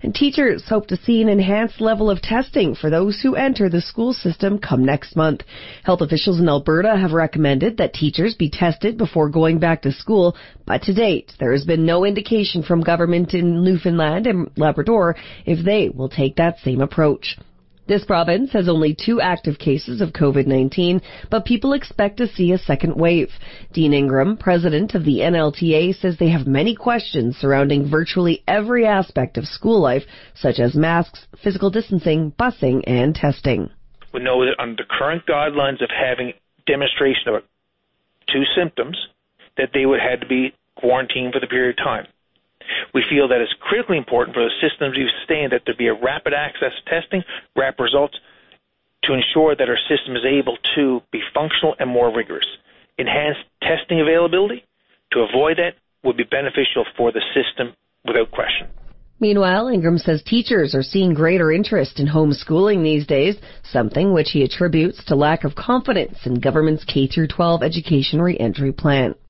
And teachers hope to see an enhanced level of testing for those who enter the school system come next month. Health officials in Alberta have recommended that teachers be tested before going back to school, but to date, there has been no indication from government in Newfoundland and Labrador if they will take that same approach. This province has only 2 active cases of COVID-19, but people expect to see a second wave. Dean Ingram, president of the NLTA, says they have many questions surrounding virtually every aspect of school life, such as masks, physical distancing, busing, and testing. We know that under the current guidelines of having demonstration of 2 symptoms, that they would have to be quarantined for the period of time. We feel that it's critically important for the system to sustain that there be a rapid access to testing, rapid results, to ensure that our system is able to be functional and more rigorous. Enhanced testing availability, to avoid that, would be beneficial for the system without question. Meanwhile, Ingram says teachers are seeing greater interest in homeschooling these days, something which he attributes to lack of confidence in government's K-12 education re-entry plan.